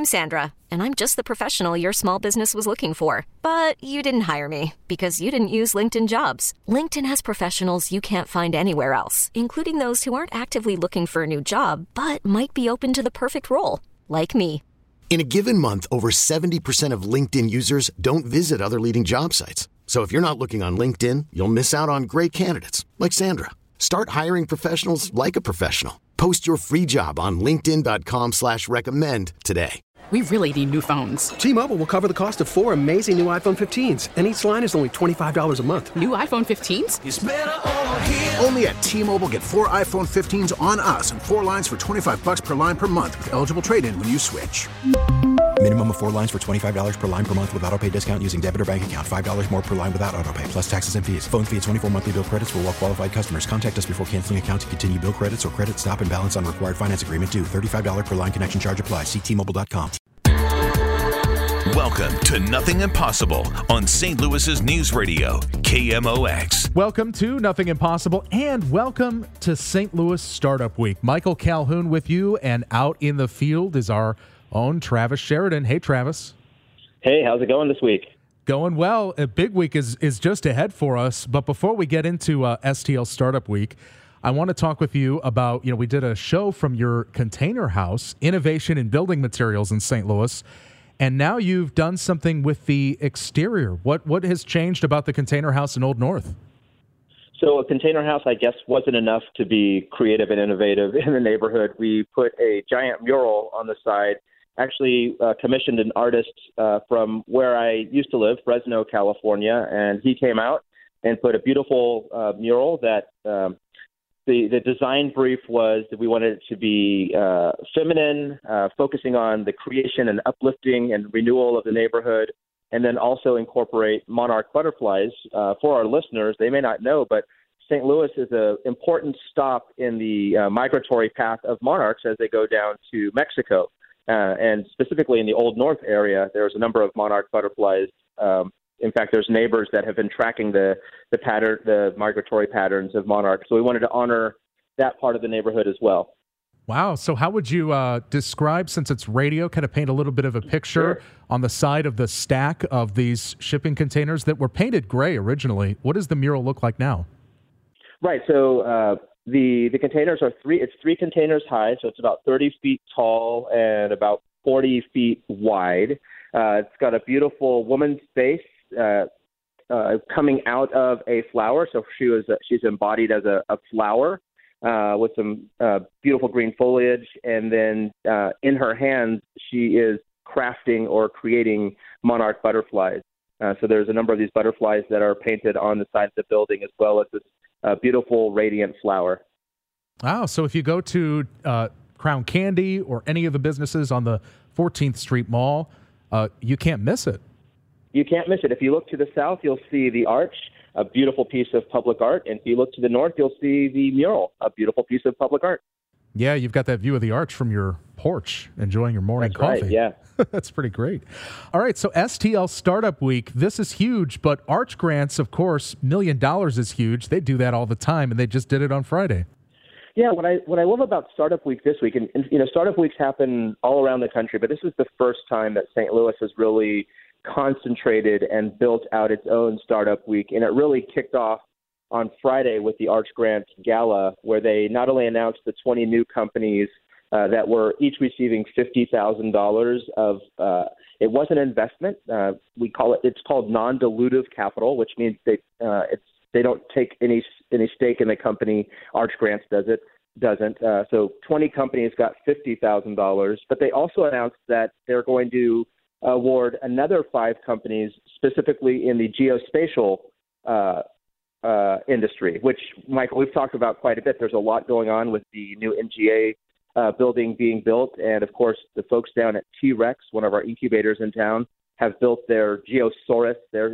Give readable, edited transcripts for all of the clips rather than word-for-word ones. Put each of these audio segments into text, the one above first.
I'm Sandra, and I'm just the professional your small business was looking for. But you didn't hire me because you didn't use LinkedIn Jobs. LinkedIn has professionals you can't find anywhere else, including those who aren't actively looking for a new job, but might be open to the perfect role, like me. In a given month, over 70% of LinkedIn users don't visit other leading job sites. So if you're not looking on LinkedIn, you'll miss out on great candidates like Sandra. Start hiring professionals like a professional. Post your free job on linkedin.com/recommend today. We really need new phones. T-Mobile will cover the cost of 4 amazing new iPhone 15s, and each line is only $25 a month. New iPhone 15s? It's better over here. Only at T-Mobile, get 4 iPhone 15s on us and 4 lines for $25 per line per month with eligible trade-in when you switch. Minimum of 4 lines for $25 per line per month with autopay discount using debit or bank account. $5 more per line without autopay, plus taxes and fees. Phone fee at 24 monthly bill credits for well-qualified customers. Contact us before canceling account to continue bill credits or credit stop and balance on required finance agreement due. $35 per line connection charge applies. See T-Mobile.com. Welcome to Nothing Impossible on St. Louis's News Radio, KMOX. Welcome to Nothing Impossible and welcome to St. Louis Startup Week. Michael Calhoun with you, and out in the field is our own Travis Sheridan. Hey, Travis. Hey, how's it going this week? Going well. A big week is just ahead for us. But before we get into STL Startup Week, I want to talk with you about, we did a show from your container house, Innovation in Building Materials in St. Louis. And now you've done something with the exterior. What has changed about the container house in Old North? So a container house, I guess, wasn't enough to be creative and innovative in the neighborhood. We put a giant mural on the side, actually commissioned an artist from where I used to live, Fresno, California, and he came out and put a beautiful mural that the design brief was that we wanted it to be feminine, focusing on the creation and uplifting and renewal of the neighborhood, and then also incorporate monarch butterflies. For our listeners, they may not know, but St. Louis is an important stop in the migratory path of monarchs as they go down to Mexico. And specifically in the Old North area, there's a number of monarch butterflies. In fact, there's neighbors that have been tracking the migratory patterns of monarchs. So we wanted to honor that part of the neighborhood as well. Wow. So how would you describe, since it's radio, kind of paint a little bit of a picture on the side of the stack of these shipping containers that were painted gray originally? What does the mural look like now? Right. So the containers are it's 3 containers high. So it's about 30 feet tall and about 40 feet wide. It's got a beautiful woman's face coming out of a flower. So she's embodied as a flower with some beautiful green foliage. And then in her hands, she is crafting or creating monarch butterflies. So there's a number of these butterflies that are painted on the side of the building, as well as this beautiful radiant flower. Wow. So if you go to Crown Candy or any of the businesses on the 14th Street Mall, you can't miss it. You can't miss it. If you look to the south, you'll see the arch, a beautiful piece of public art. And if you look to the north, you'll see the mural, a beautiful piece of public art. Yeah, you've got that view of the arch from your porch, enjoying your morning coffee. Right, yeah. That's pretty great. All right, so STL Startup Week, this is huge, but Arch Grants, of course, $1 million is huge. They do that all the time, and they just did it on Friday. Yeah, what I love about Startup Week this week, and Startup Weeks happen all around the country, but this is the first time that St. Louis has really concentrated and built out its own Startup Week, and it really kicked off on Friday with the Arch Grant Gala, where they not only announced the 20 new companies that were each receiving $50,000 of it was an investment. It's called non-dilutive capital, which means they don't take any stake in the company. Arch Grants doesn't. So 20 companies got $50,000, but they also announced that they're going to award another 5 companies specifically in the geospatial industry, which, Michael, we've talked about quite a bit. There's a lot going on with the new NGA building being built. And, of course, the folks down at T-Rex, one of our incubators in town, have built their Geosaurus, their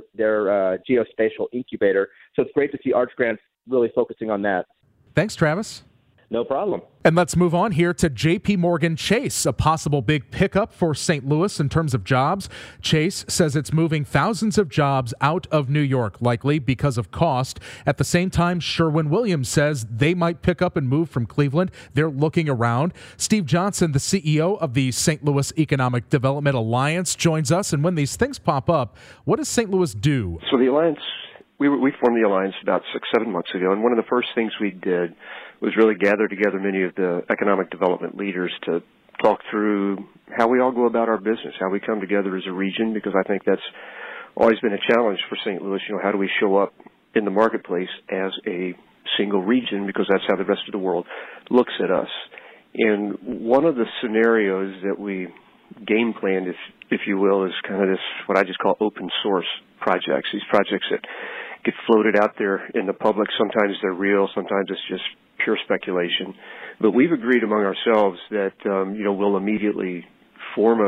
geospatial incubator. So it's great to see Arch Grants really focusing on that. Thanks, Travis. No problem. And let's move on here to JP Morgan Chase, a possible big pickup for St. Louis in terms of jobs. Chase says it's moving thousands of jobs out of New York, likely because of cost. At the same time, Sherwin-Williams says they might pick up and move from Cleveland. They're looking around. Steve Johnson, the CEO of the St. Louis Economic Development Alliance, joins us. And when these things pop up, what does St. Louis do? So the Alliance, we formed the Alliance about 6-7 months ago, and one of the first things we did was really gather together many of the economic development leaders to talk through how we all go about our business, how we come together as a region, because I think that's always been a challenge for St. Louis. How do we show up in the marketplace as a single region, because that's how the rest of the world looks at us. And one of the scenarios that we game planned, if you will, is kind of this, what I just call open source projects, these projects that get floated out there in the public. Sometimes they're real, sometimes it's just pure speculation. But we've agreed among ourselves that, we'll immediately form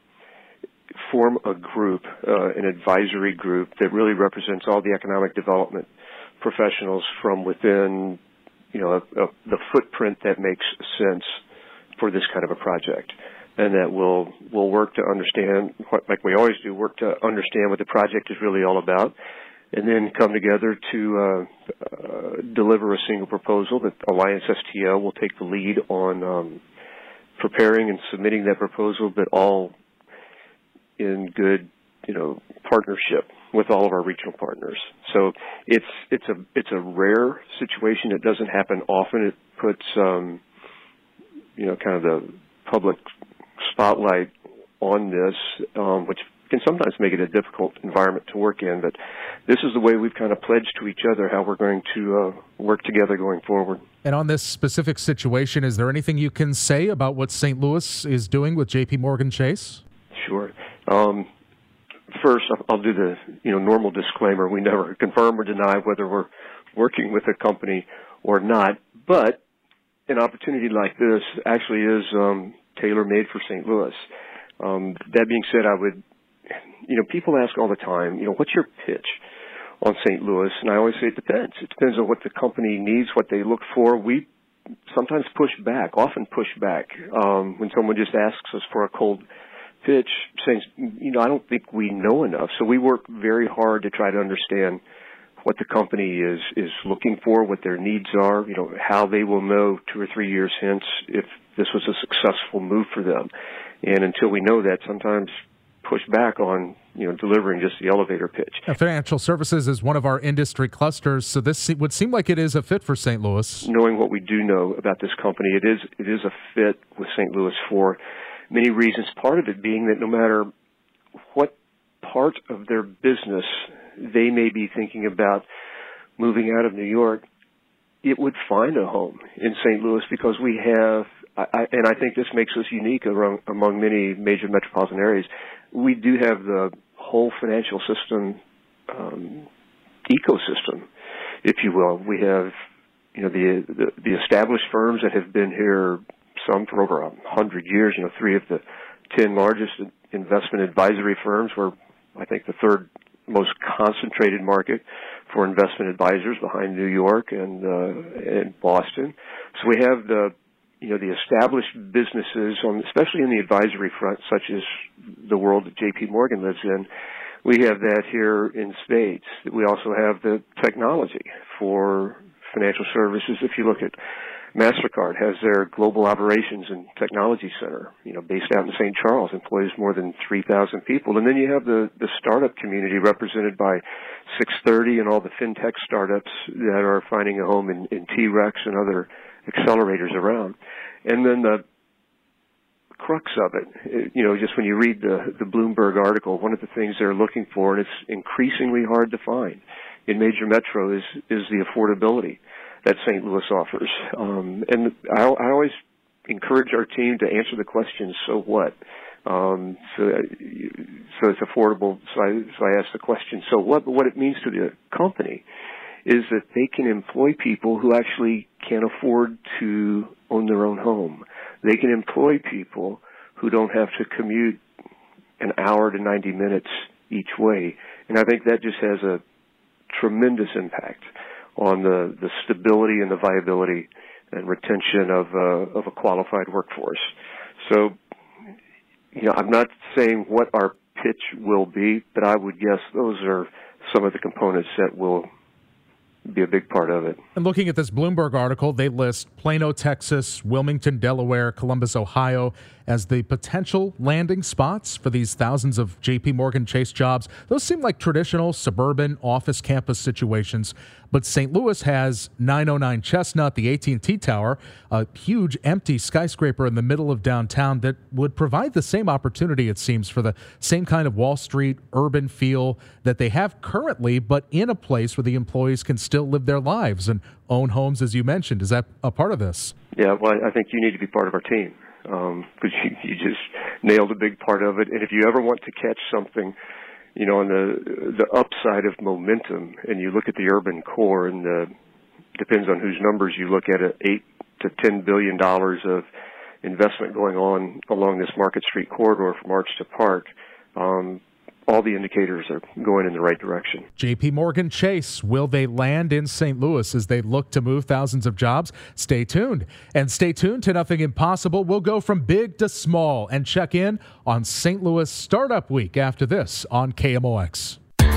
a group, an advisory group that really represents all the economic development professionals from within, the footprint that makes sense for this kind of a project. And that we'll work to understand, like we always do, work to understand what the project is really all about, and then come together to deliver a single proposal that Alliance STL will take the lead on preparing and submitting that proposal, but all in good, partnership with all of our regional partners. So it's a rare situation. It doesn't happen often. It puts kind of the public spotlight on this, which can sometimes make it a difficult environment to work in. But this is the way we've kind of pledged to each other how we're going to work together going forward. And on this specific situation, is there anything you can say about what St. Louis is doing with JP Morgan Chase? Sure. First, I'll do the normal disclaimer. We never confirm or deny whether we're working with a company or not. But an opportunity like this actually is tailor-made for St. Louis. That being said, I would, people ask all the time, what's your pitch on St. Louis? And I always say it depends. It depends on what the company needs, what they look for. We sometimes often push back when someone just asks us for a cold pitch, saying, I don't think we know enough. So we work very hard to try to understand what the company is looking for, what their needs are, how they will know 2 or 3 years hence if this was a successful move for them. And until we know that, sometimes push back on, delivering just the elevator pitch. Financial services is one of our industry clusters, so this would seem like it is a fit for St. Louis. Knowing what we do know about this company, it is a fit with St. Louis for many reasons. Part of it being that no matter what part of their business they may be thinking about moving out of New York, it would find a home in St. Louis because we have, and I think this makes us unique among many major metropolitan areas, we do have the whole financial system ecosystem, if you will. We have, the established firms that have been here, some for over 100 years. 3 of the 10 largest investment advisory firms. We're, I think, the third most concentrated market for investment advisors behind New York and Boston. So we have the established businesses, especially in the advisory front, such as the world that JP Morgan lives in. We have that here in spades. We also have the technology for financial services. If you look at MasterCard, has their global operations and technology center, based out in St. Charles, employs more than 3,000 people. And then you have the startup community represented by 630 and all the fintech startups that are finding a home in T-Rex and other accelerators around. And then the crux of it, just when you read the Bloomberg article, one of the things they're looking for, and it's increasingly hard to find in major metro, is the affordability that St. Louis offers. And I always encourage our team to answer the question, so what? So it's affordable, so I ask the question, so what? But what it means to the company is that they can employ people who actually can't afford to own their own home. They can employ people who don't have to commute an hour to 90 minutes each way. And I think that just has a tremendous impact on the stability and the viability and retention of a qualified workforce. So, I'm not saying what our pitch will be, but I would guess those are some of the components that will be a big part of it. And looking at this Bloomberg article, they list Plano, Texas, Wilmington, Delaware, Columbus, Ohio as the potential landing spots for these thousands of J.P. Morgan Chase jobs. Those seem like traditional suburban office campus situations, but St. Louis has 909 Chestnut, the AT&T Tower, a huge empty skyscraper in the middle of downtown that would provide the same opportunity, it seems, for the same kind of Wall Street urban feel that they have currently, but in a place where the employees can still live their lives and own homes, as you mentioned. Is that a part of this? Yeah, well, I think you need to be part of our team. Because you just nailed a big part of it. And if you ever want to catch something, on the upside of momentum, and you look at the urban core, and depends on whose numbers you look at, it, $8 to $10 billion of investment going on along this Market Street corridor from Arch to Park. All the indicators are going in the right direction. J.P. Morgan Chase, will they land in St. Louis as they look to move thousands of jobs? Stay tuned. And stay tuned to Nothing Impossible. We'll go from big to small and check in on St. Louis Startup Week after this on KMOX.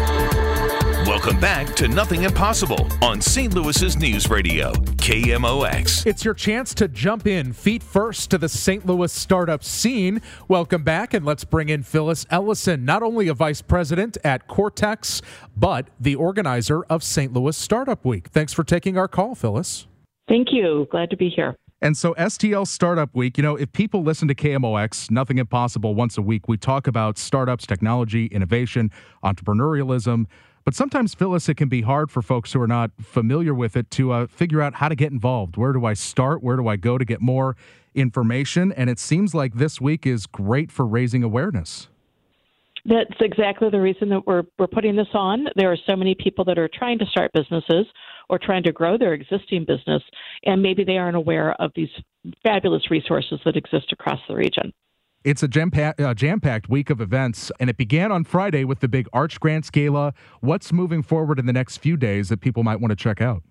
Welcome back to Nothing Impossible on St. Louis's News Radio, KMOX. It's your chance to jump in feet first to the St. Louis startup scene. Welcome back, and let's bring in Phyllis Ellison, not only a vice president at Cortex, but the organizer of St. Louis Startup Week. Thanks for taking our call, Phyllis. Thank you. Glad to be here. And so STL Startup Week, if people listen to KMOX, Nothing Impossible once a week, we talk about startups, technology, innovation, entrepreneurialism. But sometimes, Phyllis, it can be hard for folks who are not familiar with it to figure out how to get involved. Where do I start? Where do I go to get more information? And it seems like this week is great for raising awareness. That's exactly the reason that we're putting this on. There are so many people that are trying to start businesses or trying to grow their existing business, and maybe they aren't aware of these fabulous resources that exist across the region. It's a jam-packed week of events, and it began on Friday with the big Arch Grants Gala. What's moving forward in the next few days that people might want to check out?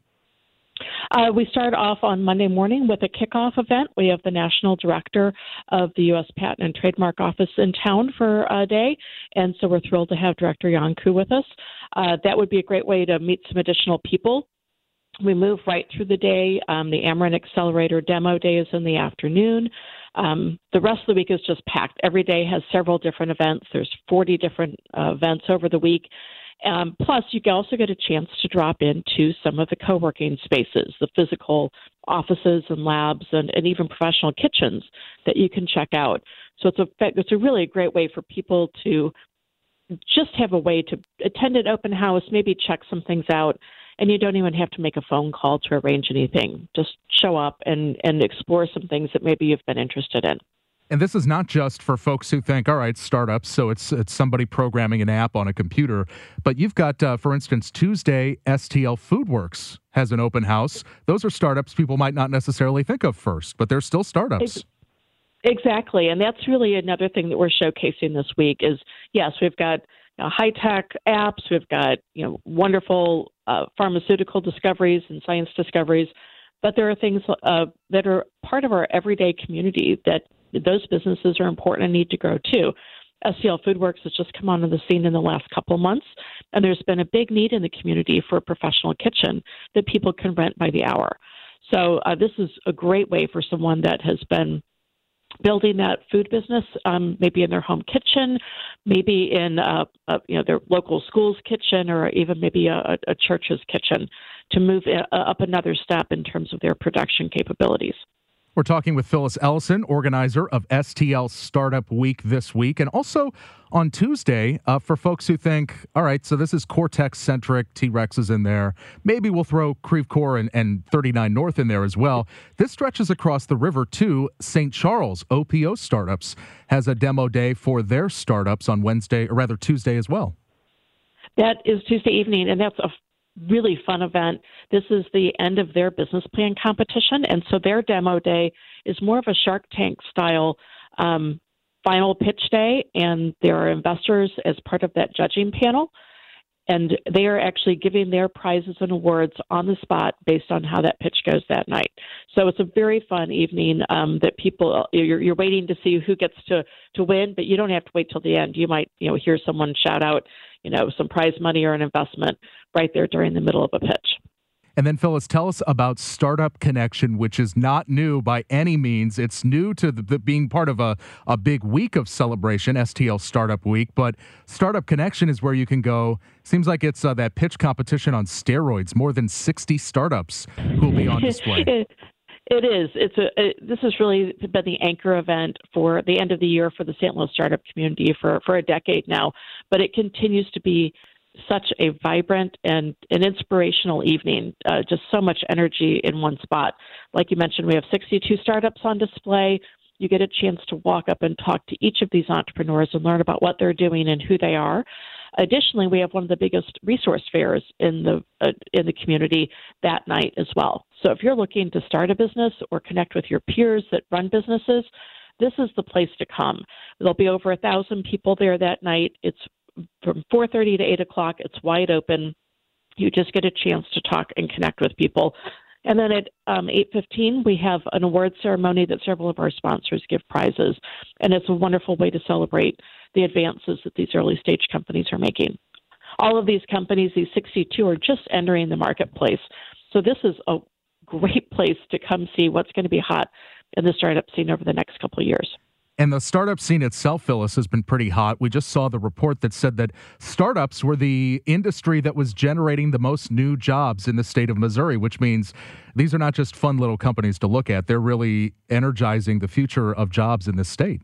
We start off on Monday morning with a kickoff event. We have the National Director of the U.S. Patent and Trademark Office in town for a day, and so we're thrilled to have Director Jan Kuh with us. That would be a great way to meet some additional people. We move right through the day. The Ameren Accelerator Demo Day is in the afternoon. The rest of the week is just packed. Every day has several different events. There's 40 different events over the week. Plus, you can also get a chance to drop into some of the co-working spaces, the physical offices and labs, and even professional kitchens that you can check out. So it's a really great way for people to just have a way to attend an open house, maybe check some things out, and you don't even have to make a phone call to arrange anything. Just show up and explore some things that maybe you've been interested in. And this is not just for folks who think, all right, startups, so it's somebody programming an app on a computer. But you've got, for instance, Tuesday, STL Foodworks has an open house. Those are startups people might not necessarily think of first, but they're still startups. Exactly. And that's really another thing that we're showcasing this week is, yes, we've got high-tech apps, we've got wonderful pharmaceutical discoveries and science discoveries, but there are things that are part of our everyday community that those businesses are important and need to grow too. STL Foodworks has just come onto the scene in the last couple of months, and there's been a big need in the community for a professional kitchen that people can rent by the hour. So this is a great way for someone that has been building that food business, maybe in their home kitchen, maybe in their local school's kitchen, or even maybe a church's kitchen, to move up another step in terms of their production capabilities. We're talking with Phyllis Ellison, organizer of STL Startup Week this week. And also on Tuesday, for folks who think, all right, so this is Cortex-centric, T-Rex is in there. Maybe we'll throw Creve Coeur and 39 North in there as well. This stretches across the river to St. Charles. OPO Startups has a demo day for their startups on Tuesday as well. That is Tuesday evening, and that's a really fun event. This is the end of their business plan competition, and so their demo day is more of a Shark Tank style final pitch day, and there are investors as part of that judging panel. And they are actually giving their prizes and awards on the spot based on how that pitch goes that night. So it's a very fun evening that people, you're waiting to see who gets to win, but you don't have to wait till the end. You might, hear someone shout out, some prize money or an investment right there during the middle of a pitch. And then, Phyllis, tell us about Startup Connection, which is not new by any means. It's new to the being part of a big week of celebration, STL Startup Week. But Startup Connection is where you can go. Seems like it's that pitch competition on steroids. More than 60 startups who will be on display. It is. This has really been the anchor event for the end of the year for the St. Louis startup community for a decade now. But it continues to be such a vibrant and an inspirational evening, just so much energy in one spot. Like you mentioned, we have 62 startups on display. You get a chance to walk up and talk to each of these entrepreneurs and learn about what they're doing and who they are. Additionally, we have one of the biggest resource fairs in the community that night as well. So if you're looking to start a business or connect with your peers that run businesses, this is the place to come. There'll be over 1,000 people there that night. It's from 4:30 to 8 o'clock. It's wide open. You just get a chance to talk and connect with people. And then at 8:15, we have an award ceremony that several of our sponsors give prizes. And it's a wonderful way to celebrate the advances that these early stage companies are making. All of these companies, these 62, are just entering the marketplace. So this is a great place to come see what's going to be hot in the startup scene over the next couple of years. And the startup scene itself, Phyllis, has been pretty hot. We just saw the report that said that startups were the industry that was generating the most new jobs in the state of Missouri, which means these are not just fun little companies to look at. They're really energizing the future of jobs in this state.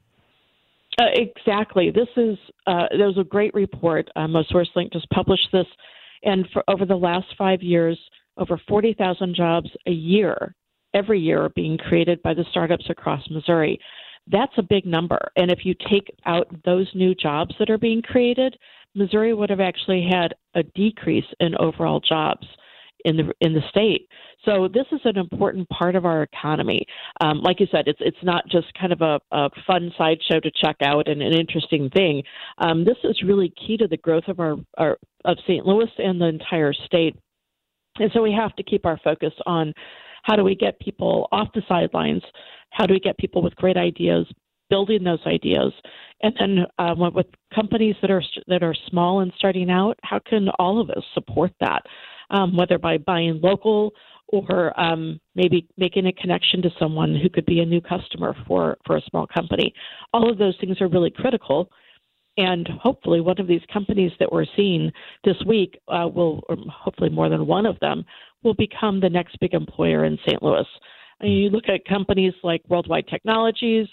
Exactly. There was a great report. SourceLink just published this. And for over the last 5 years, over 40,000 jobs a year, every year, are being created by the startups across Missouri. That's a big number. And if you take out those new jobs that are being created, Missouri would have actually had a decrease in overall jobs in the state. So this is an important part of our economy. Like you said, it's not just kind of a fun sideshow to check out and an interesting thing. This is really key to the growth of of St. Louis and the entire state. And so we have to keep our focus on how do we get people off the sidelines? How do we get people with great ideas, building those ideas? And then with companies that are small and starting out, how can all of us support that? Whether by buying local or maybe making a connection to someone who could be a new customer for a small company. All of those things are really critical. And hopefully one of these companies that we're seeing this week will, or hopefully more than one of them, will become the next big employer in St. Louis. And you look at companies like Worldwide Technologies,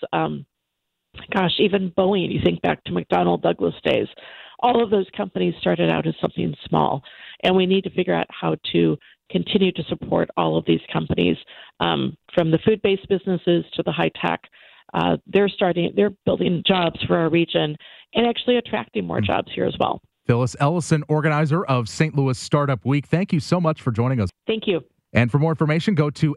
even Boeing, you think back to McDonnell Douglas days. All of those companies started out as something small. And we need to figure out how to continue to support all of these companies, from the food-based businesses to the high-tech. They're building jobs for our region and actually attracting more jobs here as well. Phyllis Ellison, organizer of St. Louis Startup Week. Thank you so much for joining us. Thank you. And for more information, go to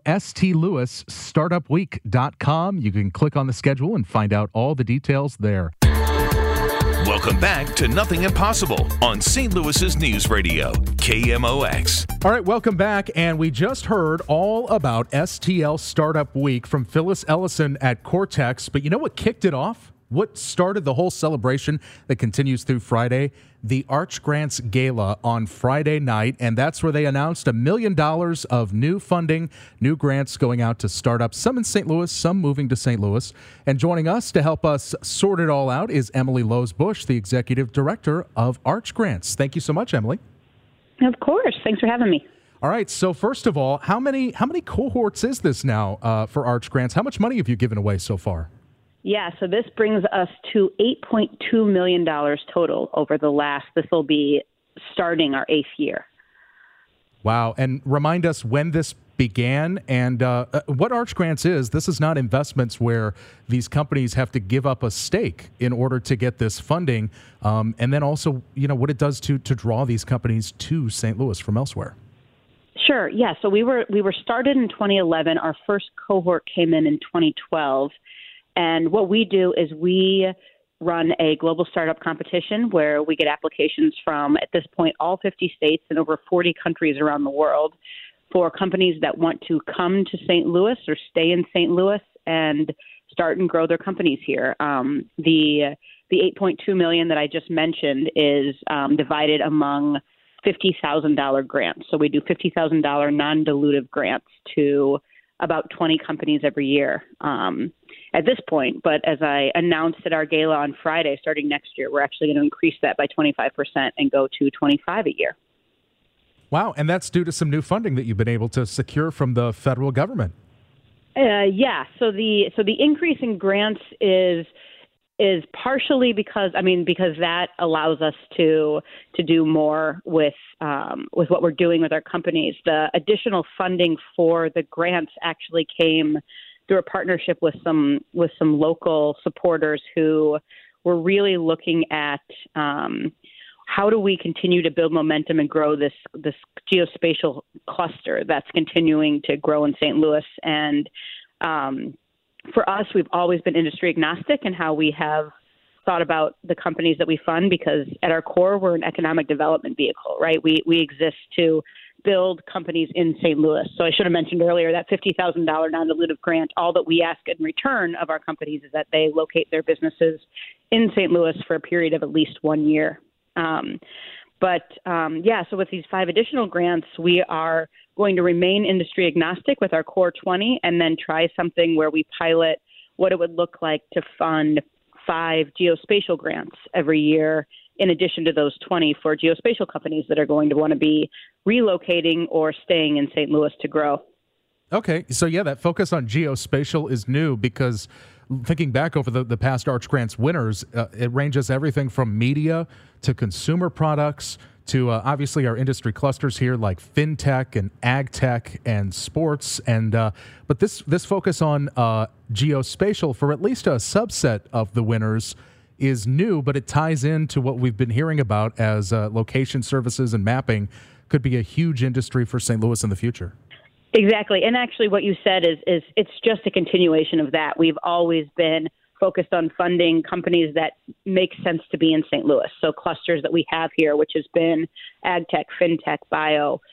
stlouisstartupweek.com. You can click on the schedule and find out all the details there. Welcome back to Nothing Impossible on St. Louis's News Radio, KMOX. All right, welcome back. And we just heard all about STL Startup Week from Phyllis Ellison at Cortex. But you know what kicked it off? What started the whole celebration that continues through Friday? The Arch Grants Gala on Friday night, and that's where they announced $1 million of new funding, new grants going out to startups, some in St. Louis, some moving to St. Louis. And joining us to help us sort it all out is Emily Lowe's-Bush, the Executive Director of Arch Grants. Thank you so much, Emily. Of course. Thanks for having me. All right, so first of all, how many cohorts is this now for Arch Grants? How much money have you given away so far? Yeah, so this brings us to $8.2 million total over this will be starting our 8th year. Wow. And remind us when this began and what Arch Grants is. This is not investments where these companies have to give up a stake in order to get this funding. And then also, what it does to draw these companies to St. Louis from elsewhere. Sure. Yeah. So we were started in 2011. Our first cohort came in 2012. And what we do is we run a global startup competition where we get applications from, at this point, all 50 states and over 40 countries around the world for companies that want to come to St. Louis or stay in St. Louis and start and grow their companies here. The $8.2 million that I just mentioned is divided among $50,000 grants. So we do $50,000 non-dilutive grants to about 20 companies every year at this point. But as I announced at our gala on Friday, starting next year, we're actually going to increase that by 25% and go to 25 a year. Wow, and that's due to some new funding that you've been able to secure from the federal government. Yeah. So the increase in grants is partially because that allows us to do more with what we're doing with our companies. The additional funding for the grants actually came through a partnership with some local supporters who were really looking at how do we continue to build momentum and grow this geospatial cluster that's continuing to grow in St. Louis. And for us, we've always been industry agnostic in how we have thought about the companies that we fund, because at our core, we're an economic development vehicle, right? We exist to build companies in St. Louis. So I should have mentioned earlier that $50,000 non-dilutive grant, all that we ask in return of our companies is that they locate their businesses in St. Louis for a period of at least 1 year. So with these 5 additional grants, we are going to remain industry agnostic with our core 20 and then try something where we pilot what it would look like to fund 5 geospatial grants every year in addition to those 20 for geospatial companies that are going to want to be relocating or staying in St. Louis to grow. Okay, so yeah, that focus on geospatial is new because thinking back over the past Arch Grants winners, it ranges everything from media to consumer products to obviously our industry clusters here like fintech and ag tech and sports. And but this focus on geospatial for at least a subset of the winners is new, but it ties into what we've been hearing about as location services and mapping could be a huge industry for St. Louis in the future. Exactly. And actually what you said is it's just a continuation of that. We've always been focused on funding companies that make sense to be in St. Louis. So clusters that we have here, which has been ag tech, fintech, bio,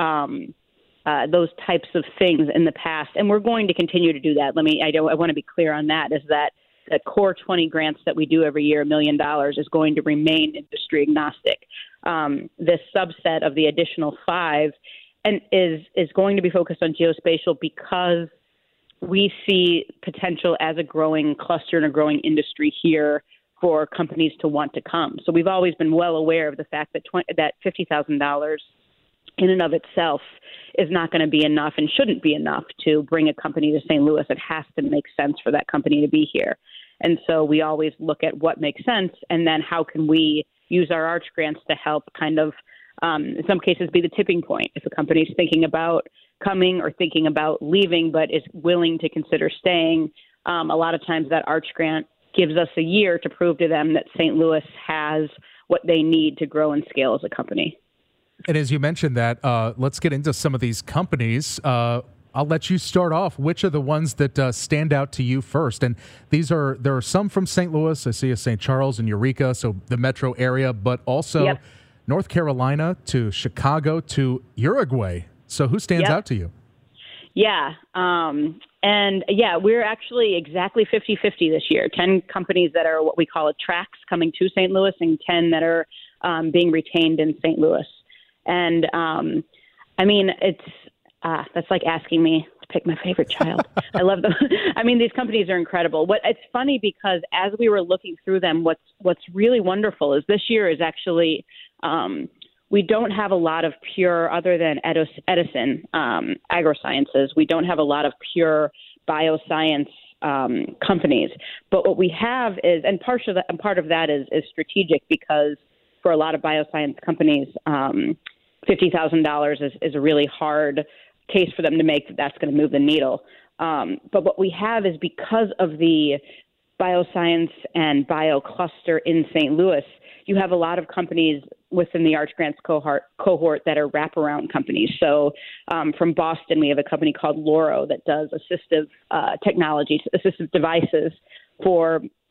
those types of things in the past. And we're going to continue to do that. I want to be clear on that, is that the core 20 grants that we do every year, $1 million, is going to remain industry agnostic. This subset of the additional 5 and is going to be focused on geospatial because we see potential as a growing cluster and a growing industry here for companies to want to come. So we've always been well aware of the fact that that $50,000 in and of itself is not going to be enough and shouldn't be enough to bring a company to St. Louis. It has to make sense for that company to be here. And so we always look at what makes sense and then how can we use our Arch grants to help kind of in some cases be the tipping point. If a company is thinking about coming or thinking about leaving but is willing to consider staying, a lot of times that Arch grant gives us a year to prove to them that St. Louis has what they need to grow and scale as a company. And as you mentioned that, let's get into some of these companies. I'll let you start off. Which are the ones that stand out to you first? And there are some from St. Louis. I see a St. Charles and Eureka, so the metro area, but also North Carolina to Chicago to Uruguay. So who stands out to you? Yeah. We're actually exactly 50-50 this year. 10 companies that are what we call attracts coming to St. Louis and 10 that are being retained in St. Louis. And it's that's like asking me to pick my favorite child. I love them. These companies are incredible. It's funny because as we were looking through them, what's really wonderful is this year is actually we don't have a lot of pure, other than Edison Agrosciences, we don't have a lot of pure bioscience companies. But what we have is, and part of that is strategic, because for a lot of bioscience companies, $50,000 is a really hard case for them to make that's going to move the needle. But what we have is, because of the bioscience and bio cluster in St. Louis, you have a lot of companies within the Arch Grants cohort that are wraparound companies. So from Boston, we have a company called Loro that does assistive technology, assistive devices for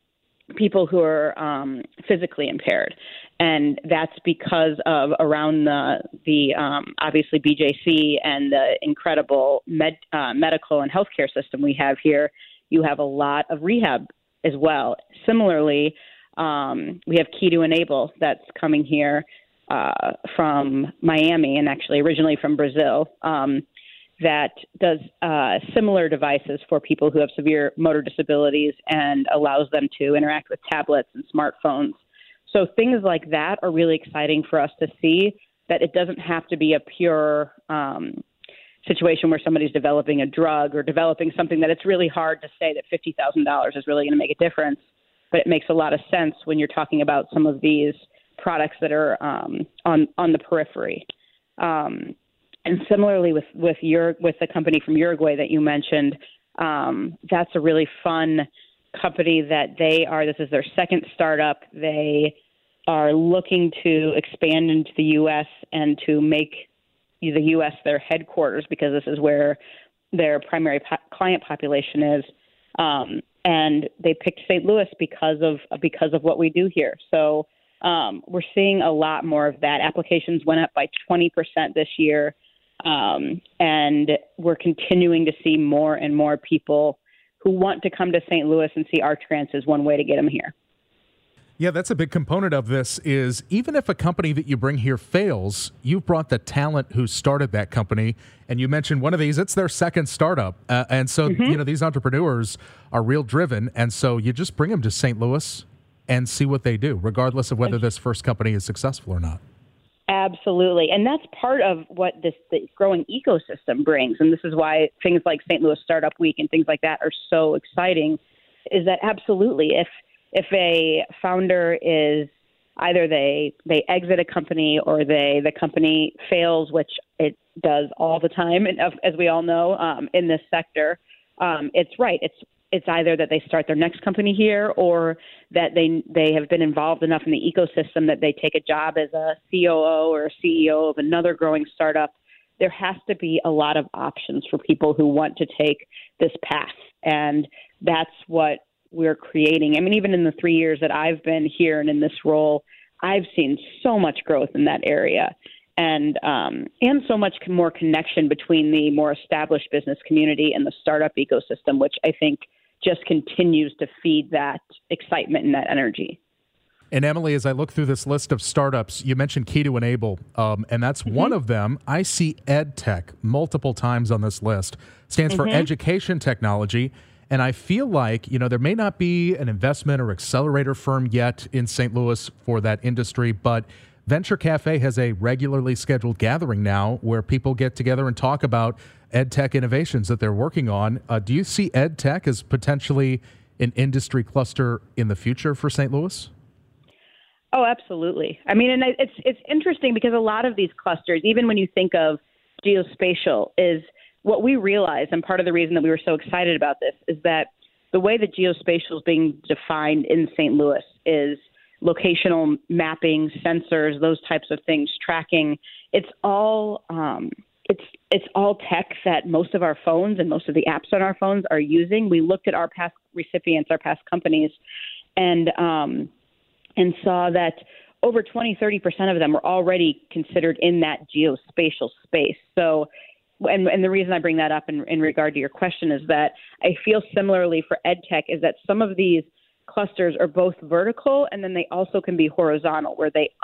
people who are physically impaired. And that's because of around the obviously BJC and the incredible medical and healthcare system we have here. You have a lot of rehab as well. Similarly, we have Key to Enable that's coming here from Miami and actually originally from Brazil that does similar devices for people who have severe motor disabilities and allows them to interact with tablets and smartphones. So things like that are really exciting for us to see, that it doesn't have to be a pure situation where somebody's developing a drug or developing something that it's really hard to say that $50,000 is really going to make a difference. But it makes a lot of sense when you're talking about some of these products that are on the periphery. And similarly with the company from Uruguay that you mentioned, that's a really fun company that this is their second startup. They are looking to expand into the U.S. and to make the U.S. their headquarters because this is where their primary client population is. And they picked St. Louis because of what we do here. So we're seeing a lot more of that. Applications went up by 20% this year. And we're continuing to see more and more people who want to come to St. Louis and see ArtGrants is one way to get them here. Yeah, that's a big component of this is even if a company that you bring here fails, you've brought the talent who started that company. And you mentioned one of these, it's their second startup. And so, these entrepreneurs are real driven. And so you just bring them to St. Louis and see what they do, regardless of whether this first company is successful or not. Absolutely. And that's part of what the growing ecosystem brings. And this is why things like St. Louis Startup Week and things like that are so exciting, is that absolutely if a founder is either they exit a company or the company fails, which it does all the time, and as we all know in this sector, it's right. It's either that they start their next company here or that they have been involved enough in the ecosystem that they take a job as a COO or a CEO of another growing startup. There has to be a lot of options for people who want to take this path. And that's what we're creating. I mean, even in the 3 years that I've been here and in this role, I've seen so much growth in that area and so much more connection between the more established business community and the startup ecosystem, which I think just continues to feed that excitement and that energy. And Emily, as I look through this list of startups, you mentioned Key to Enable, and that's one of them. I see EdTech multiple times on this list. Stands for Education Technology. And I feel like, there may not be an investment or accelerator firm yet in St. Louis for that industry, but Venture Cafe has a regularly scheduled gathering now where people get together and talk about EdTech innovations that they're working on. Do you see EdTech as potentially an industry cluster in the future for St. Louis? Oh, absolutely. I mean, and it's interesting because a lot of these clusters, even when you think of geospatial, is what we realize, and part of the reason that we were so excited about this, is that the way that geospatial is being defined in St. Louis is locational mapping, sensors, those types of things, tracking. It's all it's all tech that most of our phones and most of the apps on our phones are using. We looked at our past recipients, our past companies, and saw that over 20-30% of them were already considered in that geospatial space. So. And the reason I bring that up in regard to your question is that I feel similarly for EdTech is that some of these clusters are both vertical and then they also can be horizontal, where they're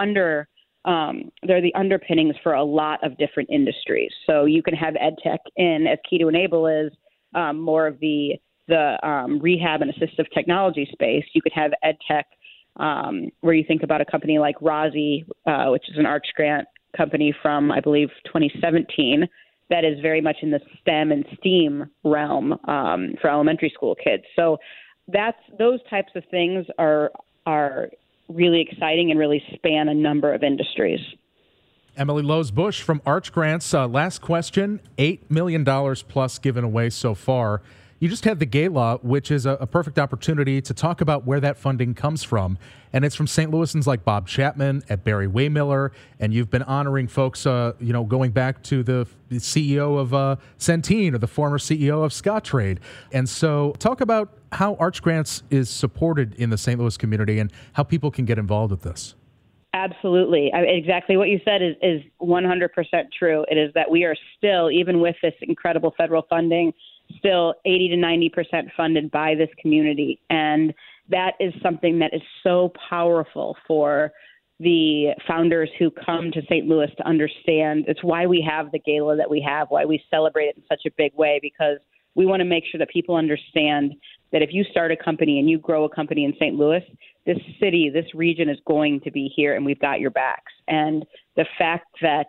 the underpinnings for a lot of different industries. So you can have EdTech as Key to Enable is more of the rehab and assistive technology space. You could have EdTech where you think about a company like Razi, which is an ArtGrant company from, I believe, 2017. That is very much in the STEM and STEAM realm for elementary school kids. So those types of things are really exciting and really span a number of industries. Emily Lowes-Bush from ArtGrants. Last question, $8 million plus given away so far. You just had the gala, which is a perfect opportunity to talk about where that funding comes from. And it's from St. Louisans like Bob Chapman at Barry Waymiller. And you've been honoring folks, going back to the CEO of Centene or the former CEO of Scottrade. And so talk about how Arch Grants is supported in the St. Louis community and how people can get involved with this. Absolutely. Exactly what you said is 100% true. It is that we are still, even with this incredible federal funding, still 80 to 90% funded by this community. And that is something that is so powerful for the founders who come to St. Louis to understand. It's why we have the gala that we have, why we celebrate it in such a big way, because we want to make sure that people understand that if you start a company and you grow a company in St. Louis, this city, this region is going to be here and we've got your backs. And the fact that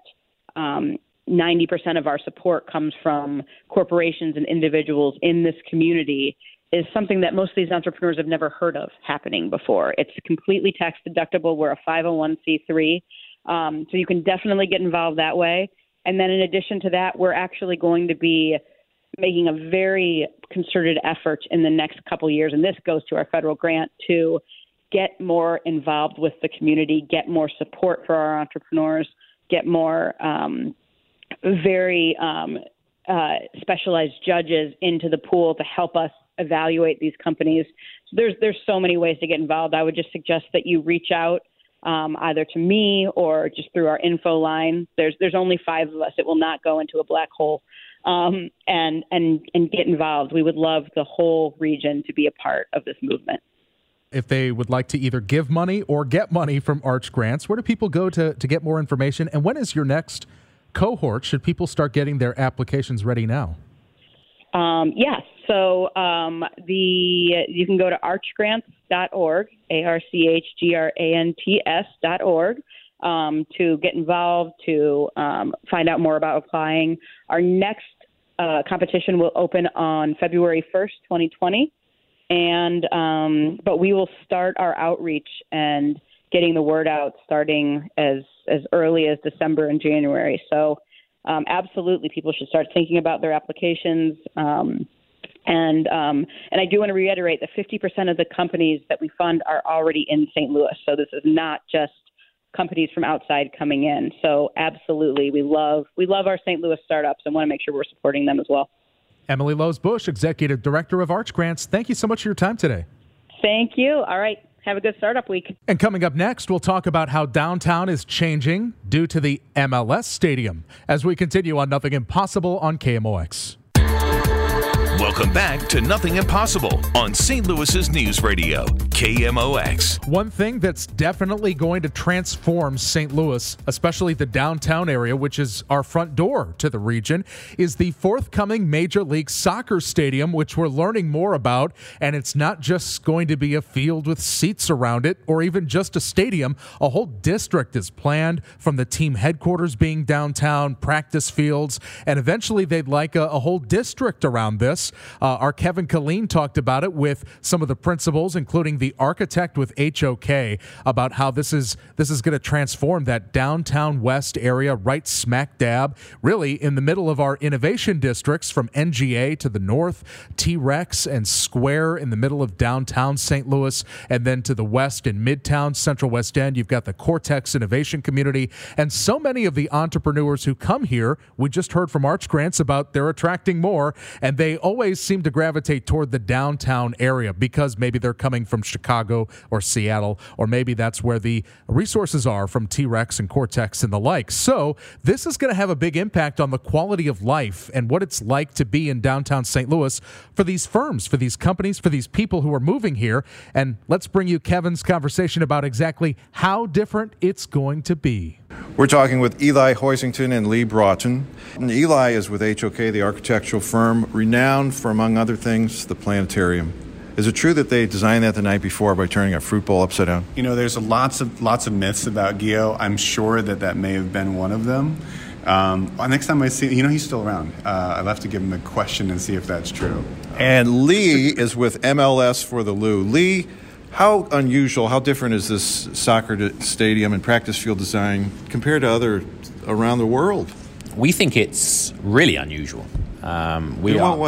90% of our support comes from corporations and individuals in this community is something that most of these entrepreneurs have never heard of happening before. It's completely tax deductible. We're a 501c3, so you can definitely get involved that way. And then in addition to that, we're actually going to be making a very concerted effort in the next couple of years, and this goes to our federal grant, to get more involved with the community, get more support for our entrepreneurs, get more very specialized judges into the pool to help us evaluate these companies. So there's so many ways to get involved. I would just suggest that you reach out either to me or just through our info line. There's only 5 of us. It will not go into a black hole. And get involved. We would love the whole region to be a part of this movement. If they would like to either give money or get money from Arch Grants, where do people go to get more information? And when is your next cohort? Should people start getting their applications ready now? Yes. So you can go to archgrants.org, ARCHGRANTS.org, to get involved, to find out more about applying. Our next competition will open on February 1st, 2020. But we will start our outreach and getting the word out starting as early as December and January. So absolutely, people should start thinking about their applications. And I do want to reiterate that 50% of the companies that we fund are already in St. Louis. So this is not just companies from outside coming in. So absolutely, we love our St. Louis startups and want to make sure we're supporting them as well. Emily Lowe's Bush, Executive Director of Arch Grants, thank you so much for your time today. Thank you. All right. Have a good startup week. And coming up next, we'll talk about how downtown is changing due to the MLS Stadium as we continue on Nothing Impossible on KMOX. Welcome back to Nothing Impossible on St. Louis's News Radio, KMOX. One thing that's definitely going to transform St. Louis, especially the downtown area, which is our front door to the region, is the forthcoming Major League Soccer stadium, which we're learning more about. And it's not just going to be a field with seats around it or even just a stadium. A whole district is planned, from the team headquarters being downtown, practice fields, and eventually they'd like a whole district around this. Our Kevin Killeen talked about it with some of the principals, including the architect with HOK, about how this is going to transform that downtown west area right smack dab, really in the middle of our innovation districts, from NGA to the north, T-Rex and Square in the middle of downtown St. Louis, and then to the west in Midtown, Central West End, you've got the Cortex Innovation Community, and so many of the entrepreneurs who come here. We just heard from Arch Grants about they're attracting more, and they always seem to gravitate toward the downtown area because maybe they're coming from Chicago or Seattle, or maybe that's where the resources are from T-Rex and Cortex and the like. So this is going to have a big impact on the quality of life and what it's like to be in downtown St. Louis for these firms, for these companies, for these people who are moving here. And let's bring you Kevin's conversation about exactly how different it's going to be. We're talking with Eli Hoisington and Lee Broughton. And Eli is with HOK, the architectural firm, renowned for, among other things, the planetarium. Is it true that they designed that the night before by turning a fruit bowl upside down? You know, there's lots of myths about Gio. I'm sure that may have been one of them. Next time I see him, he's still around. I'll have to give him a question and see if that's true. And Lee is with MLS for the Lou. Lee, how unusual, how different is this soccer stadium and practice field design compared to other around the world? We think it's really unusual. In what way?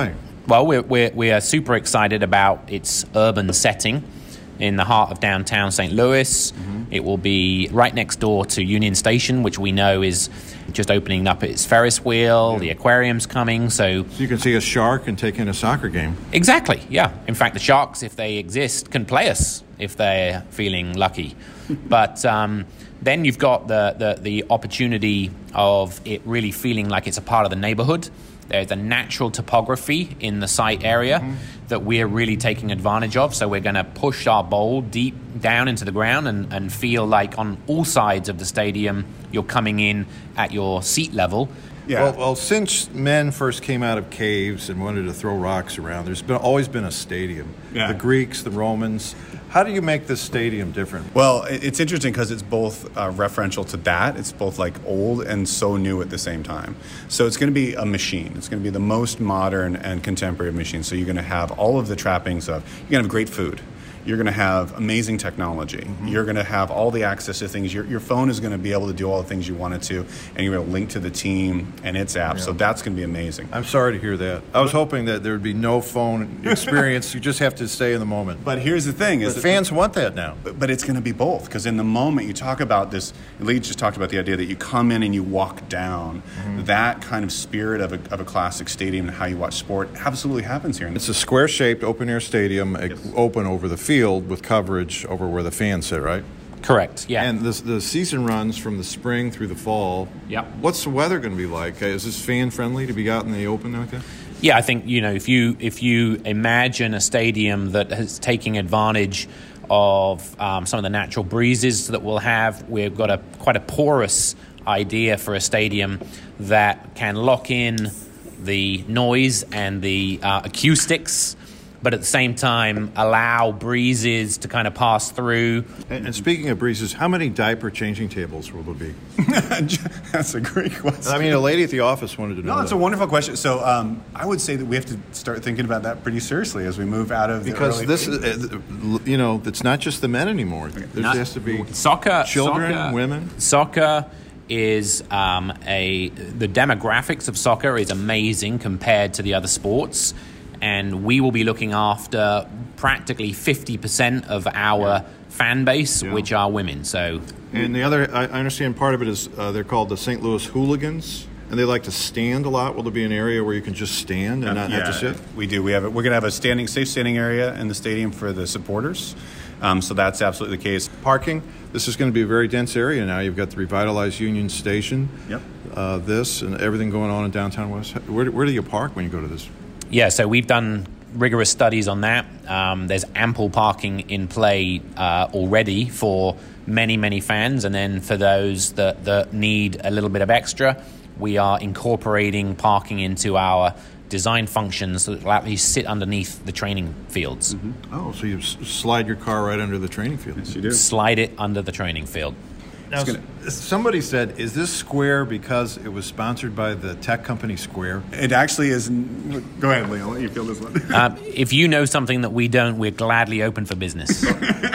Well, we are super excited about its urban setting in the heart of downtown St. Louis. It will be right next door to Union Station, which we know is just opening up its Ferris wheel. The aquarium's coming, so you can see a shark and take in a soccer game. Exactly, yeah. In fact, the Sharks, if they exist, can play us if they're feeling lucky. But then you've got the opportunity of it really feeling like it's a part of the neighborhood. There's a natural topography in the site area that we're really taking advantage of. So we're going to push our bowl deep down into the ground and feel like on all sides of the stadium, you're coming in at your seat level. Yeah. Well, since men first came out of caves and wanted to throw rocks around, there's always been a stadium. Yeah. The Greeks, the Romans. How do you make this stadium different? Well, it's interesting because it's both referential to that. It's both like old and so new at the same time. So it's going to be a machine. It's going to be the most modern and contemporary machine. So you're going to have all of the trappings of, you're going to have great food. You're going to have amazing technology. You're going to have all the access to things. Your phone is going to be able to do all the things you want it to, and you're going to link to the team and its app. Yeah. So that's going to be amazing. I'm sorry to hear that. I was hoping that there would be no phone experience. You just have to stay in the moment. But here's the thing. Is fans want that now. But it's going to be both, because in the moment you talk about this, Lee just talked about the idea that you come in and you walk down. That kind of spirit of a classic stadium and how you watch sport absolutely happens here. It's a square-shaped open-air stadium, open over the field with coverage over where the fans sit, right? Correct, yeah. And the season runs from the spring through the fall. Yep. What's the weather going to be like? Is this fan-friendly to be out in the open like that? Yeah, I think, if you imagine a stadium that is taking advantage of some of the natural breezes that we'll have, we've got quite a porous idea for a stadium that can lock in the noise and the acoustics, but at the same time allow breezes to kind of pass through. And speaking of breezes, how many diaper changing tables will there be? That's a great question. I mean, a lady at the office wanted to know. No, it's a wonderful question. So I would say that we have to start thinking about that pretty seriously as we move out of because this is, it's not just the men anymore. There has to be children, women. Soccer is the demographics of soccer is amazing compared to the other sports. And we will be looking after practically 50% of our fan base, which are women. So, and the other, I understand part of it is they're called the St. Louis Hooligans, and they like to stand a lot. Will there be an area where you can just stand and not have to sit? We do. We're going to have a safe standing area in the stadium for the supporters. So that's absolutely the case. Parking. This is going to be a very dense area now. You've got the revitalized Union Station. Yep. This and everything going on in downtown West. Where do you park when you go to this? Yeah, so we've done rigorous studies on that. There's ample parking in play already for many, many fans. And then for those that need a little bit of extra, we are incorporating parking into our design functions that will actually sit underneath the training fields. Oh, so you slide your car right under the training field. Yes, you do. Slide it under the training field. Now, somebody said, is this Square because it was sponsored by the tech company Square? It actually is. Go ahead, Lee. I'll let you feel this one. If you know something that we don't, we're gladly open for business.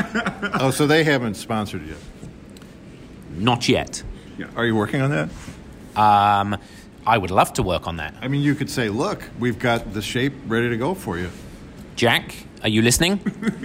Oh, so they haven't sponsored yet? Not yet. Yeah. Are you working on that? I would love to work on that. I mean, you could say, look, we've got the shape ready to go for you. Jack, are you listening?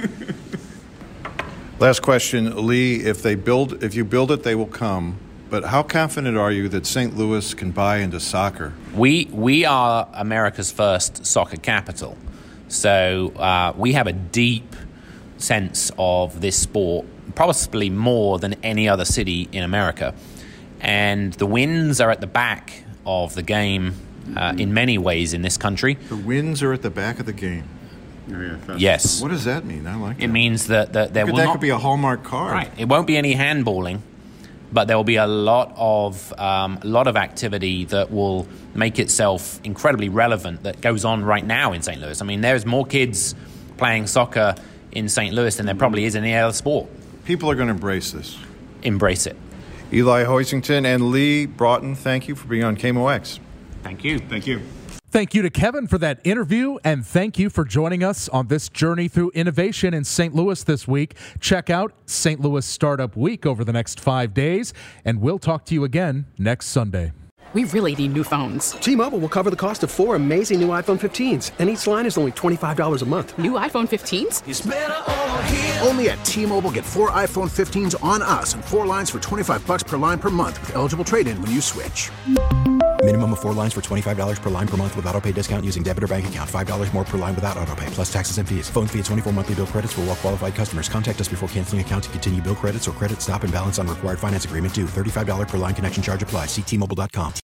Last question, Lee. If you build it, they will come. But how confident are you that St. Louis can buy into soccer? We are America's first soccer capital. So we have a deep sense of this sport, possibly more than any other city in America. And the Winds are at the back of the game in many ways in this country. The Winds are at the back of the game. Yes. What does that mean? I like that. It means that there will not... That could be a Hallmark card. Right. It won't be any handballing, but there will be a lot of activity that will make itself incredibly relevant that goes on right now in St. Louis. I mean, there's more kids playing soccer in St. Louis than there probably is in any other sport. People are going to embrace this. Embrace it. Eli Hoisington and Lee Broughton, thank you for being on KMOX. Thank you. Thank you. Thank you to Kevin for that interview, and thank you for joining us on this journey through innovation in St. Louis this week. Check out St. Louis Startup Week over the next 5 days, and we'll talk to you again next Sunday. We really need new phones. T-Mobile will cover the cost of 4 amazing new iPhone 15s, and each line is only $25 a month. New iPhone 15s? It's better over here. Only at T-Mobile, get 4 iPhone 15s on us and 4 lines for $25 per line per month with eligible trade-in when you switch. Minimum of 4 lines for $25 per line per month with autopay discount using debit or bank account. $5 more per line without autopay, plus taxes and fees. Phone fee at 24 monthly bill credits for well-qualified customers. Contact us before canceling account to continue bill credits or credit stop and balance on required finance agreement due. $35 per line connection charge applies. See T-Mobile.com.